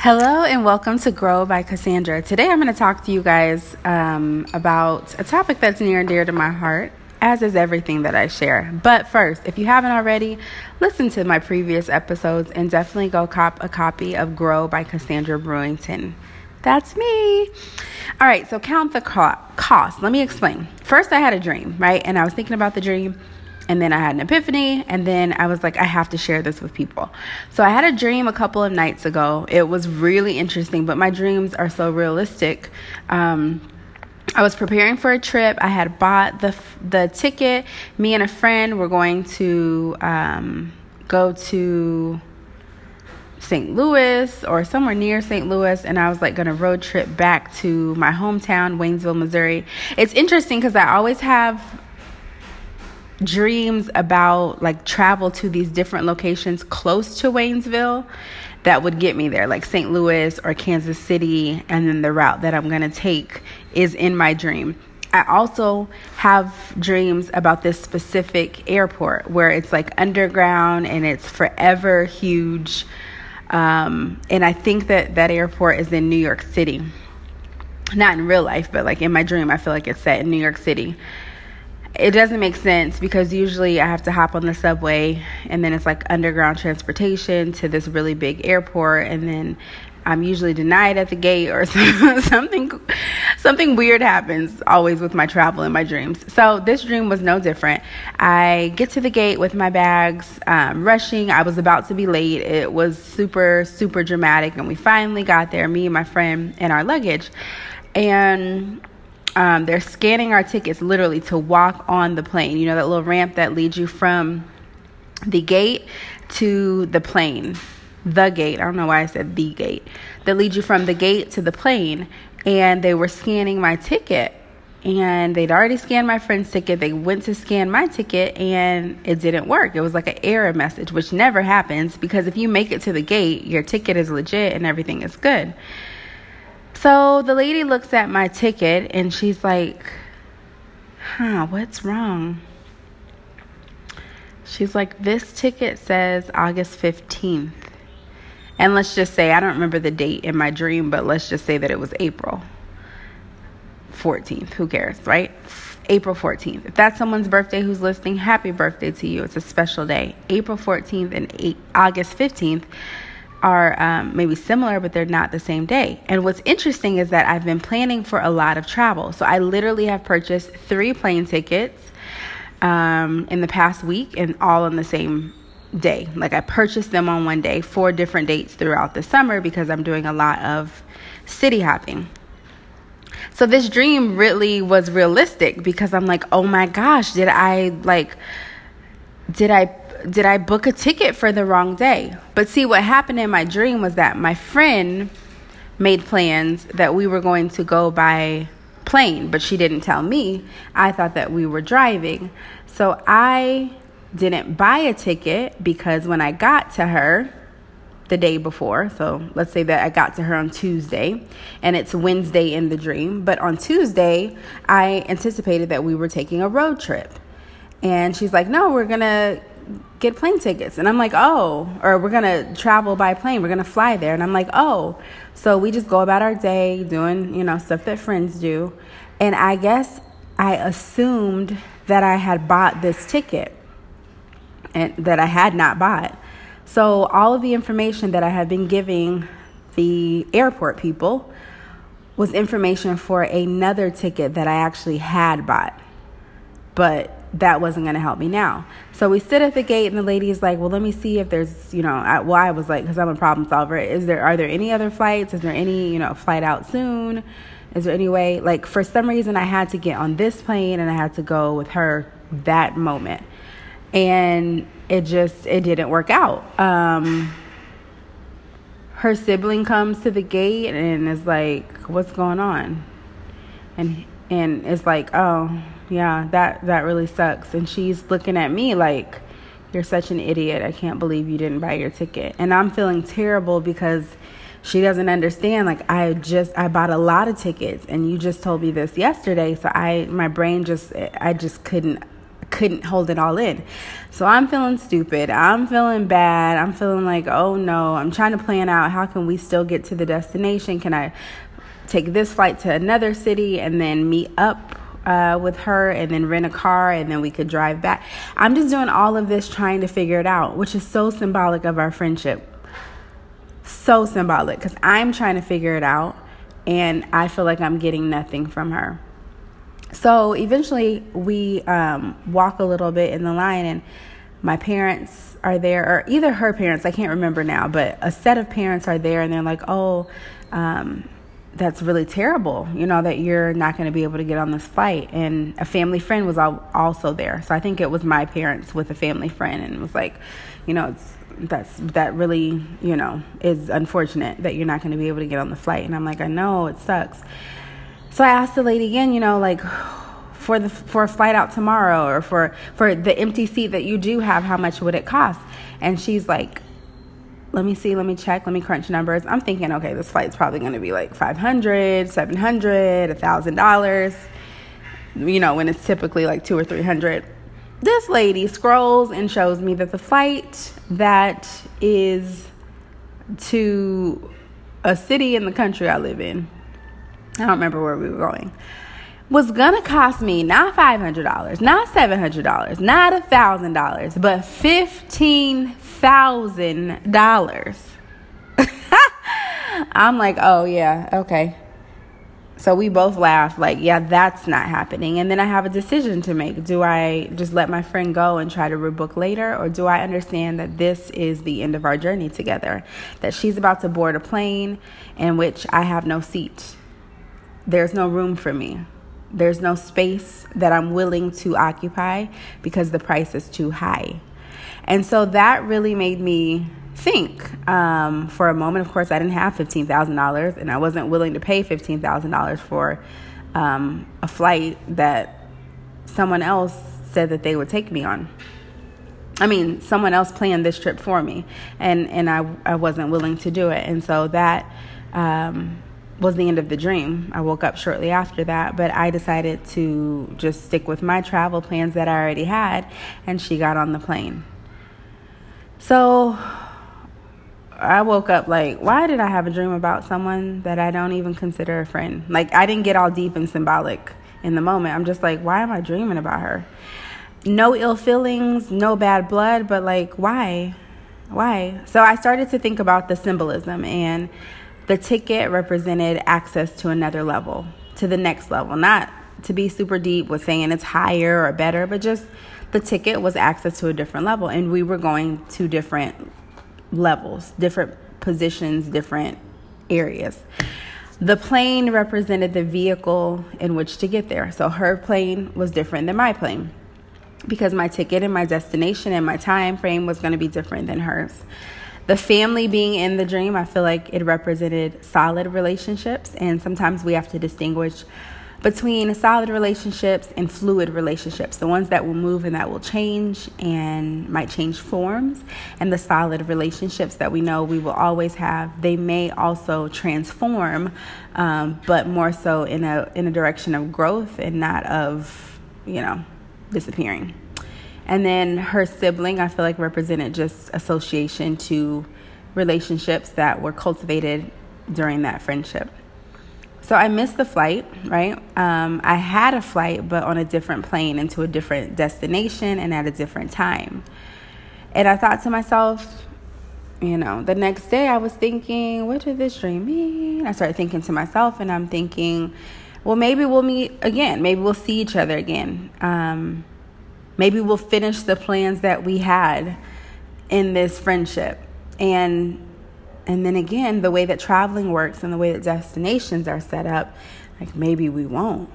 Hello and welcome to Grow by Cassandra. Today I'm going to talk to you guys about a topic that's near and dear to my heart, as is everything that I share. But first, if you haven't already, listen to my previous episodes and definitely go cop a copy of Grow by Cassandra Brewington. That's me. All right, so count the cost. Let me explain. First, I had a dream, right? And I was thinking about the dream. And then I had an epiphany, and then I was like, I have to share this with people. So I had a dream a couple of nights ago. It was really interesting, but my dreams are so realistic. I was preparing for a trip. I had bought the ticket. Me and a friend were going to go to St. Louis or somewhere near St. Louis, and I was like going to road trip back to my hometown, Waynesville, Missouri. It's interesting because I always have dreams about like travel to these different locations close to Waynesville that would get me there, like St. Louis or Kansas City, and then the route that I'm going to take is in my dream. I also have dreams about this specific airport where it's like underground and it's forever huge, and I think that airport is in New York City. Not in real life, but like in my dream I feel like it's set in New York City. It doesn't make sense because usually I have to hop on the subway and then it's like underground transportation to this really big airport, and then I'm usually denied at the gate or something weird happens always with my travel and my dreams. So this dream was no different. I get to the gate with my bags, rushing. I was about to be late. It was super, super dramatic, and we finally got there, me and my friend and our luggage. And they're scanning our tickets literally to walk on the plane. You know, that little ramp that leads you from the gate to the plane. The gate. I don't know why I said the gate. That leads you from the gate to the plane. And they were scanning my ticket. And they'd already scanned my friend's ticket. They went to scan my ticket and it didn't work. It was like an error message, which never happens because if you make it to the gate, your ticket is legit and everything is good. So the lady looks at my ticket and she's like, what's wrong? She's like, this ticket says August 15th. And let's just say, I don't remember the date in my dream, but let's just say that it was April 14th. Who cares, right? April 14th. If that's someone's birthday who's listening, happy birthday to you. It's a special day. April 14th and August 15th are maybe similar, but they're not the same day. And what's interesting is that I've been planning for a lot of travel. So I literally have purchased 3 plane tickets in the past week, and all on the same day. Like I purchased them on one day, 4 different dates throughout the summer because I'm doing a lot of city hopping. So this dream really was realistic because I'm like, oh my gosh, did I book a ticket for the wrong day? But see, what happened in my dream was that my friend made plans that we were going to go by plane, but she didn't tell me. I thought that we were driving. So I didn't buy a ticket because when I got to her the day before, so let's say that I got to her on Tuesday and it's Wednesday in the dream, but on Tuesday I anticipated that we were taking a road trip. And she's like, no, we're going to get plane tickets. And I'm like, or we're going to travel by plane. We're going to fly there. And I'm like, so we just go about our day doing, stuff that friends do. And I guess I assumed that I had bought this ticket and that I had not bought. So all of the information that I had been giving the airport people was information for another ticket that I actually had bought. But that wasn't going to help me now. So we sit at the gate and the lady is like, well, let me see if there's, I was like, because I'm a problem solver. Are there any other flights? Is there any, flight out soon? Is there any way? Like for some reason I had to get on this plane and I had to go with her that moment. And it didn't work out. Her sibling comes to the gate and is like, what's going on? And it's like, oh, yeah, that really sucks. And she's looking at me like, you're such an idiot. I can't believe you didn't buy your ticket. And I'm feeling terrible because she doesn't understand. Like I bought a lot of tickets and you just told me this yesterday. So my brain I just couldn't couldn't hold it all in. So I'm feeling stupid. I'm feeling bad. I'm feeling like, oh no, I'm trying to plan out how can we still get to the destination? Can I take this flight to another city and then meet up with her and then rent a car and then we could drive back? I'm just doing all of this trying to figure it out, which is so symbolic of our friendship. So symbolic, because I'm trying to figure it out and I feel like I'm getting nothing from her. So eventually we walk a little bit in the line and my parents are there, or either her parents, I can't remember now, but a set of parents are there and they're like, oh, that's really terrible, that you're not going to be able to get on this flight. And a family friend was also there. So I think it was my parents with a family friend, and it was like, that really, is unfortunate that you're not going to be able to get on the flight. And I'm like, I know, it sucks. So I asked the lady again, for a flight out tomorrow, or for the empty seat that you do have, how much would it cost? And she's like, let me see, let me check, let me crunch numbers. I'm thinking, okay, this flight's probably going to be like $500, $700, $1,000, when it's typically like $200 or $300. This lady scrolls and shows me that the flight that is to a city in the country I live in, I don't remember where we were going, was going to cost me not $500, not $700, not $1,000, but $15,000. I'm like, oh yeah, okay. So we both laughed like, yeah, that's not happening. And then I have a decision to make. Do I just let my friend go and try to rebook later? Or do I understand that this is the end of our journey together? That she's about to board a plane in which I have no seat. There's no room for me. There's no space that I'm willing to occupy because the price is too high. And so that really made me think for a moment. Of course, I didn't have $15,000 and I wasn't willing to pay $15,000 for a flight that someone else said that they would take me on. I mean, someone else planned this trip for me and I wasn't willing to do it. And so that was the end of the dream. I woke up shortly after that, but I decided to just stick with my travel plans that I already had, and she got on the plane. So I woke up like, why did I have a dream about someone that I don't even consider a friend? Like, I didn't get all deep and symbolic in the moment. I'm just like, why am I dreaming about her? No ill feelings, no bad blood, but like, why? So I started to think about the symbolism, and the ticket represented access to another level, to the next level. Not to be super deep with saying it's higher or better, but just the ticket was access to a different level. And we were going to different levels, different positions, different areas. The plane represented the vehicle in which to get there. So her plane was different than my plane because my ticket and my destination and my time frame was going to be different than hers. The family being in the dream, I feel like it represented solid relationships. And sometimes we have to distinguish between solid relationships and fluid relationships. The ones that will move and that will change and might change forms. And the solid relationships that we know we will always have. They may also transform, but more so in a direction of growth and not of, disappearing. And then her sibling, I feel like, represented just association to relationships that were cultivated during that friendship. So I missed the flight, right? I had a flight, but on a different plane into a different destination and at a different time. And I thought to myself, the next day I was thinking, what did this dream mean? I started thinking to myself, and I'm thinking, well, maybe we'll meet again. Maybe we'll see each other again. Maybe we'll finish the plans that we had in this friendship. And then again, the way that traveling works and the way that destinations are set up, like maybe we won't.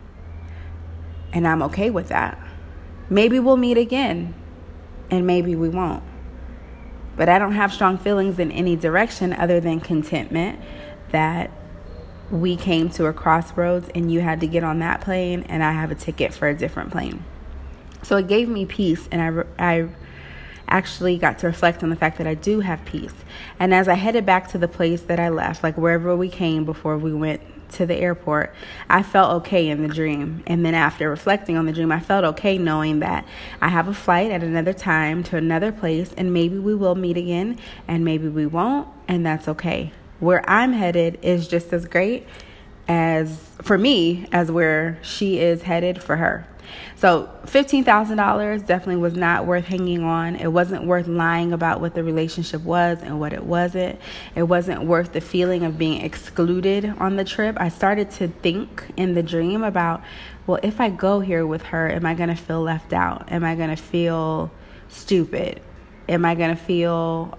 And I'm okay with that. Maybe we'll meet again and maybe we won't. But I don't have strong feelings in any direction other than contentment that we came to a crossroads and you had to get on that plane and I have a ticket for a different plane. So it gave me peace, and I actually got to reflect on the fact that I do have peace. And as I headed back to the place that I left, like wherever we came before we went to the airport, I felt okay in the dream. And then after reflecting on the dream, I felt okay knowing that I have a flight at another time to another place, and maybe we will meet again and maybe we won't, and that's okay. Where I'm headed is just as great as for me as where she is headed for her. So $15,000 definitely was not worth hanging on. It wasn't worth lying about what the relationship was and what it wasn't. It wasn't worth the feeling of being excluded on the trip. I started to think in the dream about, well, if I go here with her, am I going to feel left out? Am I going to feel stupid? Am I going to feel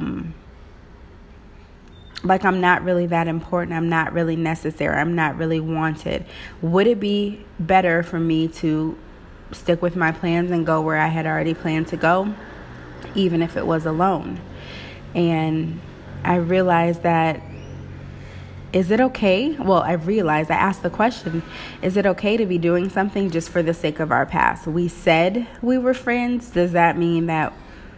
like I'm not really that important, I'm not really necessary, I'm not really wanted? Would it be better for me to stick with my plans and go where I had already planned to go, even if it was alone? And I realized that, is it okay? Well, I asked the question, is it okay to be doing something just for the sake of our past? We said we were friends. Does that mean that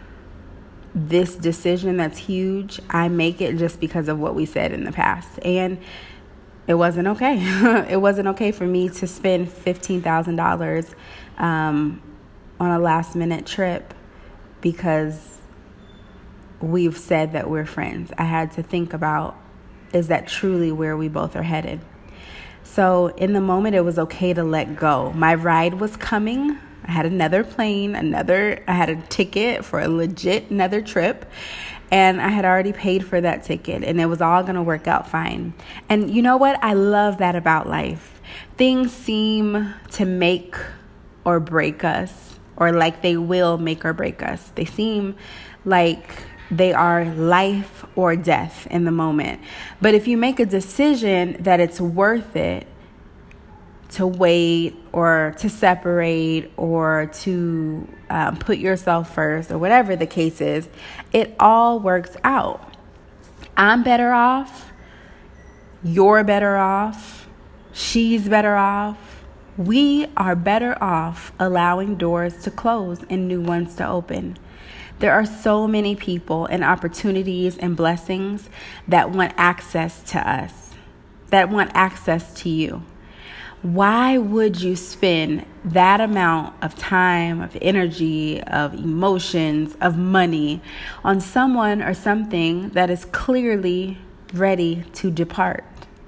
this decision that's huge, I make it just because of what we said in the past? And it wasn't okay. It wasn't okay for me to spend $15,000 on a last minute trip because we've said that we're friends. I had to think about, is that truly where we both are headed? So in the moment, it was okay to let go. My ride was coming. I had another plane, I had a ticket for another trip, and I had already paid for that ticket, and it was all going to work out fine. And you know what? I love that about life. Things seem to make or break us, or like they will make or break us. They seem like they are life or death in the moment. But if you make a decision that it's worth it to wait or to separate or to put yourself first or whatever the case is, it all works out. I'm better off. You're better off. She's better off. We are better off allowing doors to close and new ones to open. There are so many people and opportunities and blessings that want access to us, that want access to you. Why would you spend that amount of time, of energy, of emotions, of money on someone or something that is clearly ready to depart?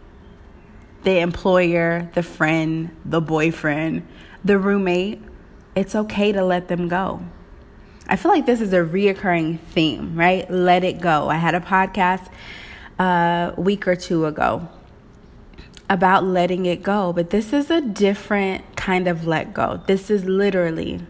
The employer, the friend, the boyfriend, the roommate, it's okay to let them go. I feel like this is a reoccurring theme, right? Let it go. I had a podcast a week or two ago about letting it go, but this is a different kind of let go. This is literally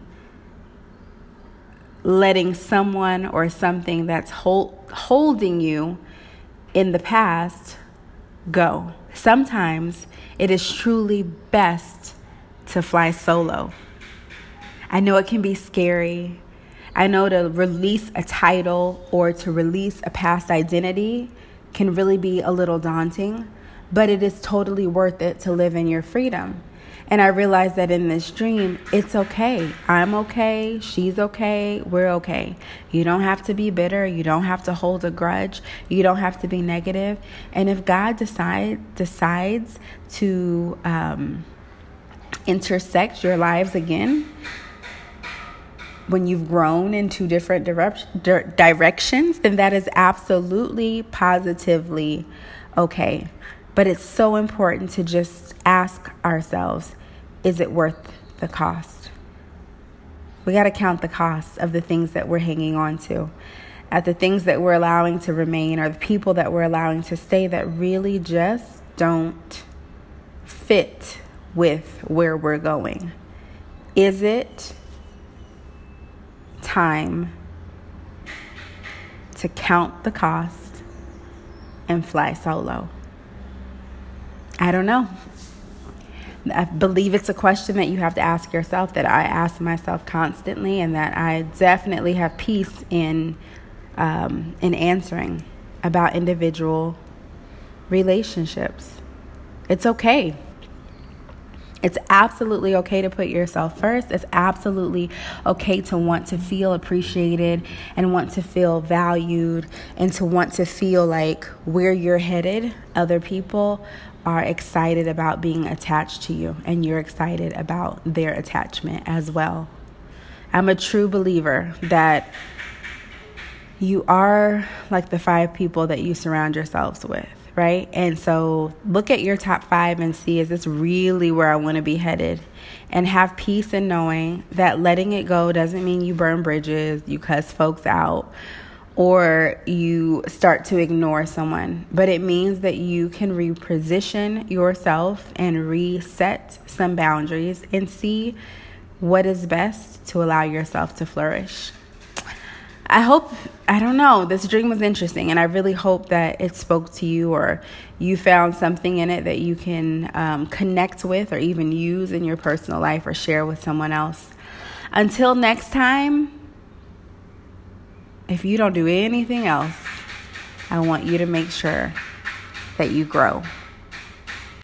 letting someone or something that's holding you in the past go. Sometimes it is truly best to fly solo. I know it can be scary. I know to release a title or to release a past identity can really be a little daunting, but it is totally worth it to live in your freedom. And I realized that in this dream, it's okay. I'm okay. She's okay. We're okay. You don't have to be bitter. You don't have to hold a grudge. You don't have to be negative. And if God decides to intersect your lives again, when you've grown in two different directions, then that is absolutely, positively okay. But it's so important to just ask ourselves, is it worth the cost? We got to count the cost of the things that we're hanging on to, at the things that we're allowing to remain, or the people that we're allowing to stay that really just don't fit with where we're going. Is it time to count the cost and fly solo? I don't know. I believe it's a question that you have to ask yourself, that I ask myself constantly, and that I definitely have peace in answering about individual relationships. It's okay. It's absolutely okay to put yourself first. It's absolutely okay to want to feel appreciated and want to feel valued and to want to feel like where you're headed, other people are excited about being attached to you and you're excited about their attachment as well. I'm a true believer that you are like the 5 people that you surround yourselves with. Right? And so look at your top 5 and see, is this really where I want to be headed? And have peace in knowing that letting it go doesn't mean you burn bridges, you cuss folks out, or you start to ignore someone. But it means that you can reposition yourself and reset some boundaries and see what is best to allow yourself to flourish. I don't know, this dream was interesting, and I really hope that it spoke to you or you found something in it that you can connect with or even use in your personal life or share with someone else. Until next time, if you don't do anything else, I want you to make sure that you grow.